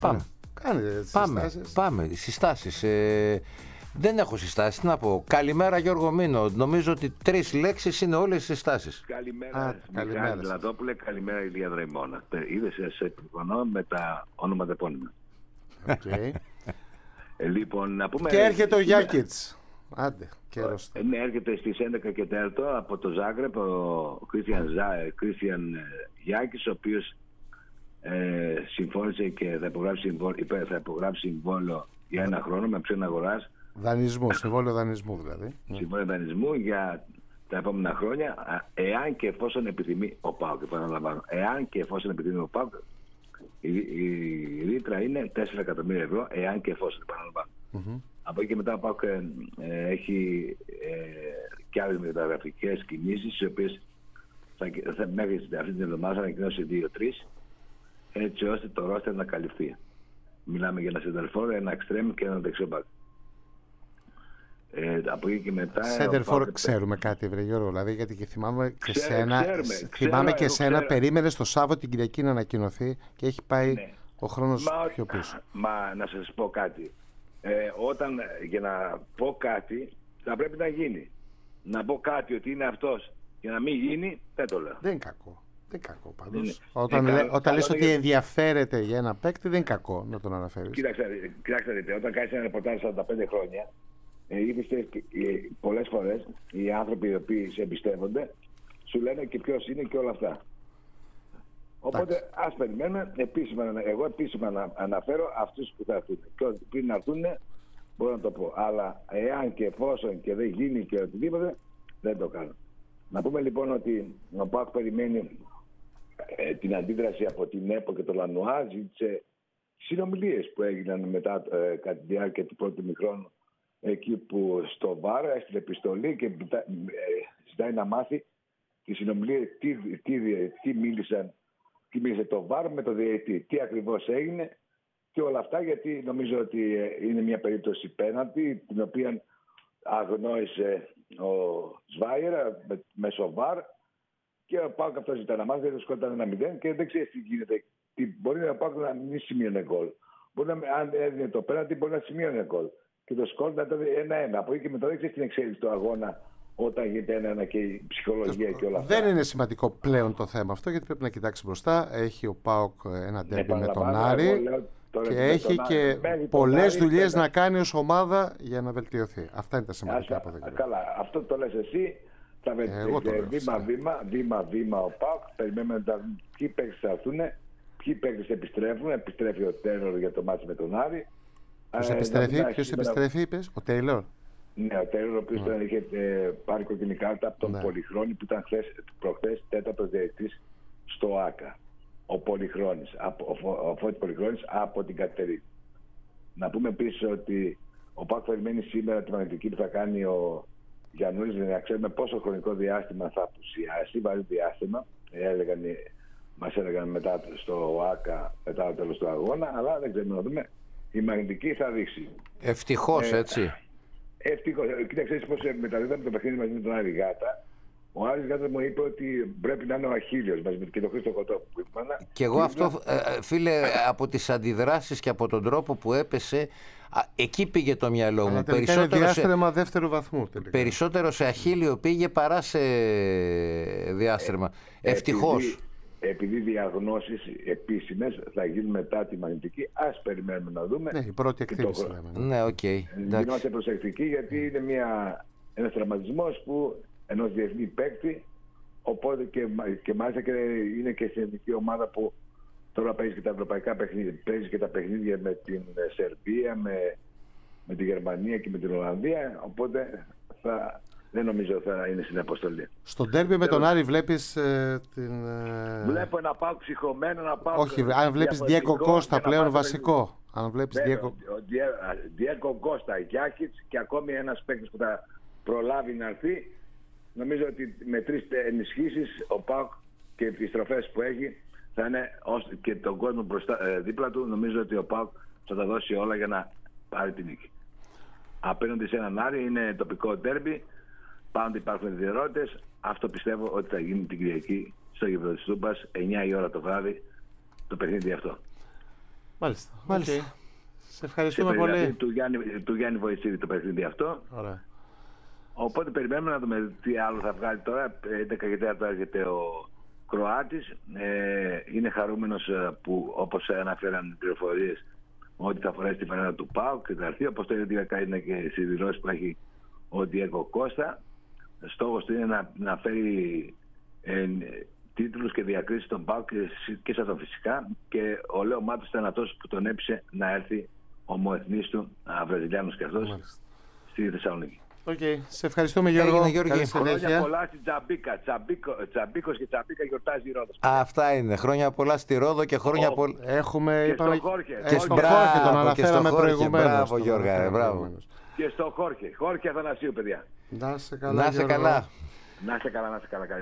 Πάμε. Κάνετε τις συστάσεις. Πάμε. Συστάσεις. Δεν έχω συστάσεις. Τι να πω. Καλημέρα Γιώργο Μήνο. Νομίζω ότι 3 λέξεις είναι όλες οι συστάσεις. Καλημέρα Μιχάλη Λαδόπουλε, καλημέρα Ηλία Δραϊμόνα. Είδες, σε επιφωνώ με τα όνομα επώνυμα. Okay. Λοιπόν, να πούμε... Και έρχεται ο Γιάκιτς. Άντε, καιρός. Ναι, έρχεται στις 11 και 4 από το Ζάγκρεπ ο Κρίστιαν Γιάκης, ο οποίος συμφώνησε και θα υπογράψει συμβόλαιο για 1 χρόνο με ψήνα αγοράς. Δανεισμού, συμβόλαιο δανεισμού δηλαδή. Συμβόλαιο δανεισμού για τα επόμενα χρόνια, εάν και εφόσον επιθυμεί ο ΠΑΟΚ. Επαναλαμβάνω, εάν και εφόσον επιθυμεί ο ΠΑΟΚ, η ρήτρα είναι 4 εκατομμύρια ευρώ, εάν και εφόσον, επαναλαμβάνω. Από εκεί και μετά ο ΠΑΟΚ έχει και άλλες μεταγραφικές κινήσεις, οι οποίες θα μέχρι αυτή την εβδομάδα θα ανακοινώσει 2-3, έτσι ώστε το ρόστερ να καλυφθεί. Μιλάμε για ένα σεντερφόρ, ένα εξτρέμ και ένα δεξιό. Από εκεί και μετά. Σέντερφορ ξέρουμε κάτι, βρε Γιώργο, δηλαδή, γιατί και θυμάμαι και σένα περίμενες το Σάββατο την Κυριακή να ανακοινωθεί και έχει πάει ο χρόνος πιο πίσω. Μα να σας πω κάτι. Όταν για να πω κάτι θα πρέπει να γίνει. Να πω κάτι ότι είναι αυτός και να μην γίνει, δεν το λέω. Δεν είναι κακό. Δεν είναι κακό πάντως. Όταν λες ότι ενδιαφέρεται για ένα παίκτη, δεν είναι κακό να τον αναφέρεις. Κοιτάξτε, όταν κάνεις ένα ρεπορτάζ 45 χρόνια, πολλές φορές οι άνθρωποι οι οποίοι σε εμπιστεύονται σου λένε και ποιος είναι και όλα αυτά. Οπότε ας περιμένουμε. Εγώ επίσημα να αναφέρω αυτούς που θα έρθουν. Και πριν να έρθουν μπορώ να το πω. Αλλά εάν και εφόσον και δεν γίνει και οτιδήποτε, δεν το κάνω. Να πούμε λοιπόν ότι ο ΠΑΟΚ περιμένει την αντίδραση από την ΕΠΟ και το Λανουά. Ζήτησε συνομιλίες που έγιναν μετά κατά τη διάρκεια του πρώτου ημιχρόνου, εκεί που στο ΒΑΡ έστειλε επιστολή και ζητάει να μάθει τη συνομιλία, τι μίλησε το ΒΑΡ με το διαιτητή, τι ακριβώς έγινε και όλα αυτά, γιατί νομίζω ότι είναι μια περίπτωση πέναλτι την οποία αγνόησε ο Σβάιερα μέσω ΒΑΡ και ο ΠΑΟΚ αυτό ζητά να μάθει, δεν σκότανε 1-0 και δεν ξέρει τι γίνεται. Μπορεί να ΠΑΟΚ να μην σημείωνε γκολ. Αν έδινε το πέναλτι μπορεί να σημείωνε γκολ. Και το σκορ να ήταν 1-1. Από εκεί και μετά δεν ξέρει την εξέλιξη του αγώνα όταν γίνεται 1-1 και η ψυχολογία και όλα αυτά. Δεν είναι σημαντικό πλέον το θέμα αυτό, γιατί πρέπει να κοιτάξει μπροστά. Έχει ο ΠΑΟΚ ένα ντέρμπι με τον Άρη και έχει και πολλές δουλειές να κάνει ως ομάδα για να βελτιωθεί. Αυτά είναι τα σημαντικά από εδώ. Καλά, αυτό το λες εσύ. Θα βελτιωθεί βήμα-βήμα ο ΠΑΟΚ. Περιμένουμε ποιοι παίκτες θα έρθουν, ποιοι παίκτες επιστρέφουν. Επιστρέφει ο Τέιλορ για το μάτι με τον Άρη. Ποιος επιστρέφει, είπες, ο Τέιλορ? Ναι, ο Τέιλορ, ο οποίος είχε πάρει κόκκινη κάρτα από τον Πολυχρόνη που ήταν προχθές τέταρτος διαιτητής στο ΆΚΑ. Ο Πολυχρόνης, ο Φώτης Πολυχρόνης από την Κατερίνη. Να πούμε επίσης ότι ο ΠΑΟΚ περιμένει σήμερα τη μαγνητική που θα κάνει ο Γιαννούλης, να ξέρουμε πόσο χρονικό διάστημα θα απουσιάσει, βάζει διάστημα. Μας έλεγαν μετά στο ΆΚΑ, μετά το τέλος του αγώνα, αλλά δεν ξέρουμε να δούμε. Η μαγνητική θα δείξει. Ευτυχώς, έτσι. Ευτυχώς. Κοίταξε πώς μεταδίδαμε το παιχνίδι μαζί με τον Άρη Γάτα. Ο Άρης Γάτα μου είπε ότι πρέπει να είναι ο Αχίλιος μαζί με τον Χρήστο Κοτόπου που είπαν. Και εγώ αυτό, φίλε, από τις αντιδράσεις και από τον τρόπο που έπεσε, εκεί πήγε το μυαλό μου. Περισσότερο είναι διάστρεμα δεύτερου βαθμού. Περισσότερο σε Αχίλιο πήγε παρά σε διάστρεμα. Ευτυχώς. Επειδή διαγνώσεις επίσημες θα γίνουν μετά τη μαγνητική, ας περιμένουμε να δούμε. Ναι, η πρώτη εκτίμηση λέμε. Ναι, οκ. Γινόμαστε προσεκτικοί, γιατί είναι ένας τραυματισμός που ενός διεθνή παίκτη, οπότε και μάλιστα και είναι και στην εθνική ομάδα που τώρα παίζει και τα ευρωπαϊκά παιχνίδια. Παίζει και τα παιχνίδια με την Σερβία, με τη Γερμανία και με την Ολλανδία, οπότε δεν νομίζω θα είναι στην αποστολή. Στον ντέρμπι με τον Άρη βλέπεις την... Βλέπω ένα ΠΑΟΚ ψυχωμένο, ένα ΠΑΟΚ... Όχι, αν βλέπεις Διέκο Κώστα πλέον βασικό. Αν βλέπεις Διέκο Κώστα, Γιάκιτς και ακόμη ένας παίκτης που θα προλάβει να έρθει. Νομίζω ότι με 3 ενισχύσεις ο ΠΑΟΚ και τις στροφές που έχει θα είναι και τον κόσμο δίπλα του. Νομίζω ότι ο ΠΑΟΚ θα τα δώσει όλα για να πάρει την νίκη. Απέναντι σε έναν Άρη είναι τοπικό ντέρμπι. Πάντοτε υπάρχουν ιδιαιτερότητες. Αυτό πιστεύω ότι θα γίνει την Κυριακή στο γήπεδο της Τούμπας, 9 η ώρα το βράδυ, το παιχνίδι αυτό. Μάλιστα. Μάλιστα. Okay. Σε ευχαριστούμε πολύ. Του Γιάννη Βοησίδη το παιχνίδι αυτό. Ωραία. Οπότε περιμένουμε να δούμε τι άλλο θα βγάλει τώρα. 11 και 4 έρχεται ο Κροάτης. Είναι χαρούμενος που, όπως αναφέραν πληροφορίες, ότι θα φορέσει τη φανέλα του ΠΑΟΚ και θα έρθει. Όπως το ίδιο είναι και στις δηλώσεις που έχει ο Διέγκο Κώστα. Στόχος του είναι να φέρει τίτλους και διακρίσεις στον ΠΑΟΚ και σαν τον φυσικά. Και ο Λέο Μάτος ήταν αυτός που τον έπεισε να έρθει ομοεθνής του, Βραζιλιάνος και αυτός, στη Θεσσαλονίκη. Okay. Σε ευχαριστούμε, Γιώργο. Χρόνια πολλά στην Τζαμπίκα. Τζαμπίκος και Τζαμπίκα γιορτάζει η Ρόδος. Αυτά είναι. Χρόνια πολλά στη Ρόδο και χρόνια πολλά. Έχουμε. Και στο Χόρχε. Και στον Χόρχε τον αναφέραμε προηγουμένως. Μπράβο, Γιώργα. Μπράβο. Και στο Χόρχε. Χόρχε Αθανασίου, παιδιά. Να σε καλά. Να σε καλά. Να σε καλά.